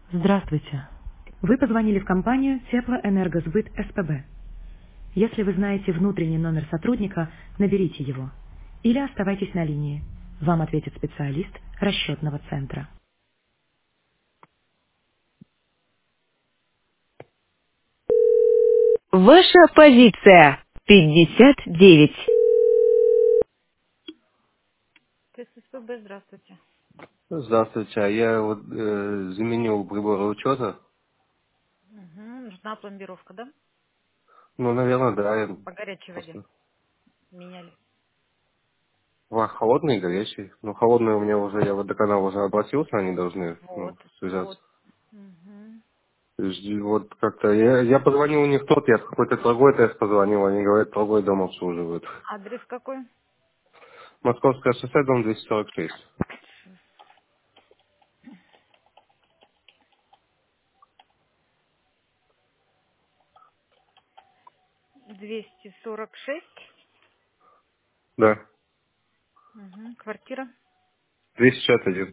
Здравствуйте. Вы позвонили в компанию Теплоэнергосбыт СПБ. Если вы знаете внутренний номер сотрудника, наберите его. Или оставайтесь на линии. Вам ответит специалист расчетного центра. Ваша позиция 59. ТССПБ, здравствуйте. Здравствуйте, а я вот заменил приборы учета. Угу. Нужна пломбировка, да? Ну, наверное, да, я По горячей воде просто... меняли. Холодный и горячий. Ну, холодный у меня уже, я водоканал уже обратился, они должны, Вот, связаться. вот. Угу. Вот как-то, я позвонил у них тот, я в какой-то другой тест позвонил, они говорят, другой дом обслуживают. Адрес какой? Московское шоссе, дом 246. 246. Да, Угу. Квартира 261.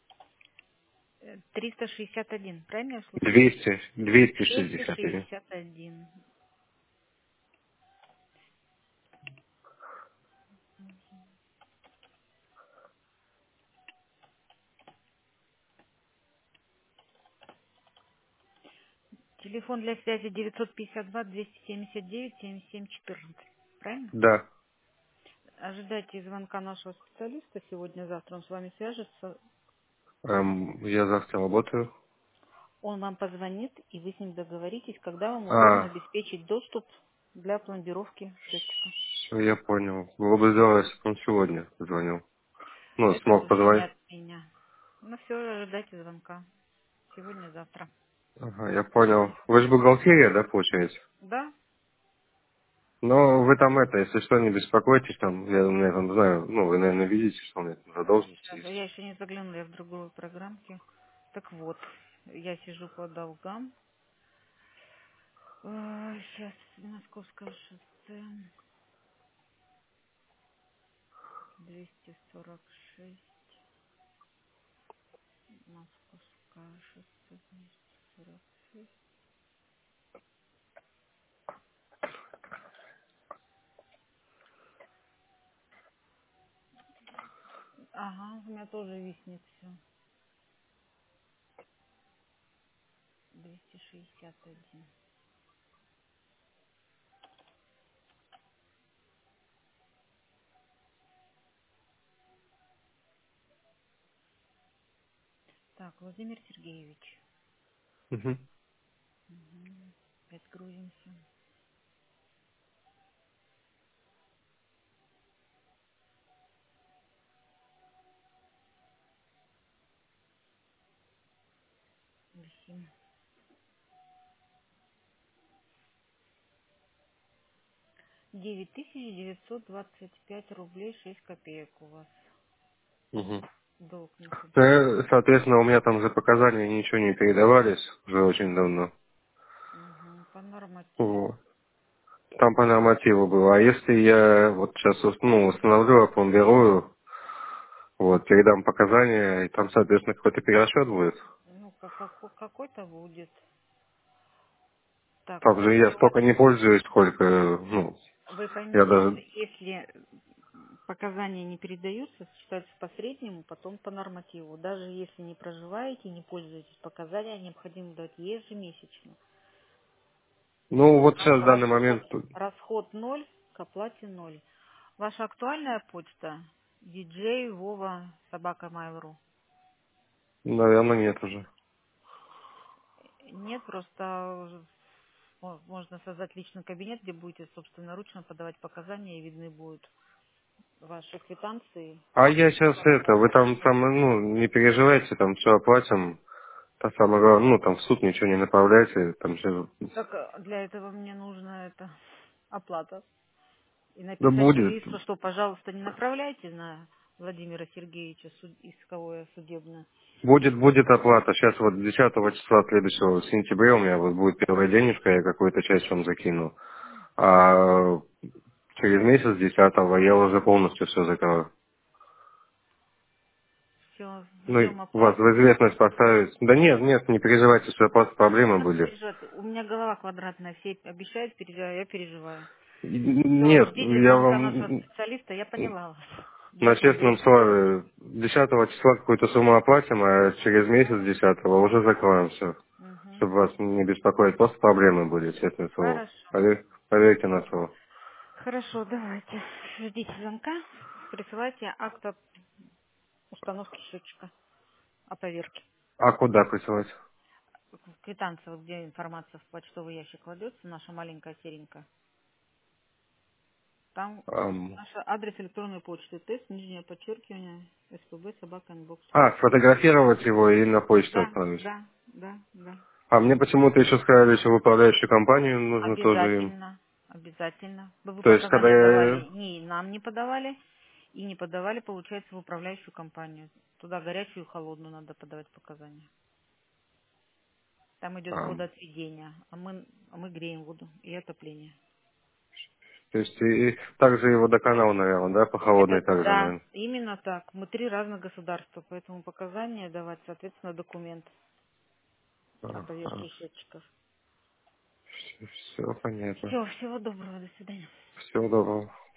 361. Правильно я услышала? 261. 261. Телефон для связи 952-279-7714. Правильно? Да, Ожидайте звонка нашего специалиста сегодня-завтра. Он с вами свяжется. я завтра работаю. Он вам позвонит, и вы с ним договоритесь, когда вам удобно А, обеспечить доступ для пломбировки счетчика. всё, я понял. Было бы здорово, если бы он сегодня позвонил. Ну, Это смог уже не позвонить. от меня. Ну все, ожидайте звонка. Сегодня-завтра. Ага, я понял. Вы же бухгалтерия, да, получается? Да? Но вы там это, если что, не беспокойтесь, там, я, у меня там знаю, ну, вы, наверное, видите, что у меня там задолженности Сейчас, есть. я еще не заглянула, я в другой программке. Так вот, я сижу по долгам. Сейчас, Московское шоссе, 246, Московское шоссе, 246. Ага, у меня тоже виснет все. 261. Так, Владимир Сергеевич. Угу. Угу. Опять грузимся. 8. 9925 рублей 6 копеек у вас. Угу. Долг не собирает. Соответственно, у меня там за показания ничего не передавались уже очень давно. Угу. По нормативу. Вот. Там по нормативу было. А если я вот сейчас установлю, опломбирую, вот, передам показания, и там, соответственно, какой-то перерасчет будет? Ну, какой-то будет. Так, Там же я если у вас... столько не пользуюсь, сколько, Вы я поймите, что даже... если показания не передаются, считаются по среднему, потом по нормативу. Даже если не проживаете, не пользуетесь показания, необходимо дать ежемесячно. Ну, вот сейчас в данный Расход, момент, расход ноль, к оплате ноль. Ваша актуальная почта DJ Вова собака Mail.ru. наверное, нет уже. Нет, просто можно создать личный кабинет, где будете собственноручно подавать показания и видны будут ваши квитанции. А я сейчас вы там, не переживайте, там все оплатим. Та самое главное, там в суд ничего не направляйте, там все... Так для этого мне нужна эта оплата. И Да написать будет. юристу, что, пожалуйста, не направляйте на Владимира Сергеевича исковое судебное. Будет оплата. Сейчас вот 10 числа следующего сентября у меня вот будет первая денежка, я какую-то часть вам закину. А через месяц 10 я уже полностью все закрою. Все, Ну, Ждем вас в оплату. известность поставить. Да нет, нет, не переживайте, что просто проблемы Надо были. переживать. У меня голова квадратная, все обещают, переживаю, я переживаю. Все, Нет, ждите я звонка нашего вам специалиста, я поняла вас. на Ждите, честном Андрей. слове 10 числа какую-то сумму оплатим, а через месяц 10 уже закроем все. Угу. Чтобы вас не беспокоить. Просто проблемы были, честное слово. Хорошо. Поверьте на слово. Хорошо, давайте. Ждите звонка, присылайте акт об установке счетчика о поверке. А куда присылать? Квитанция, вот где информация в почтовый ящик кладется, наша маленькая серенькая. Там Ам, наш адрес электронной почты, тест, нижнее подчеркивание, СПБ, собака, инбокс. сфотографировать его и на почту Да, отправить. да, да, да. А мне почему-то еще сказали, что в управляющую компанию нужно тоже им. Обязательно, обязательно. Вы То есть, когда показания я... давали, не нам не подавали, и не подавали, получается, в управляющую компанию. Туда горячую и холодную надо подавать показания. Там идет ам, водоотведение, а мы греем воду и отопление. то есть, и также и водоканал, наверное, да, по холодной Это также, да, наверное. именно так. Мы 3 разных государства, поэтому показания давать, соответственно, документ о Ага. поверке счетчиков. Все понятно. Все, всего доброго, до свидания. Всего доброго.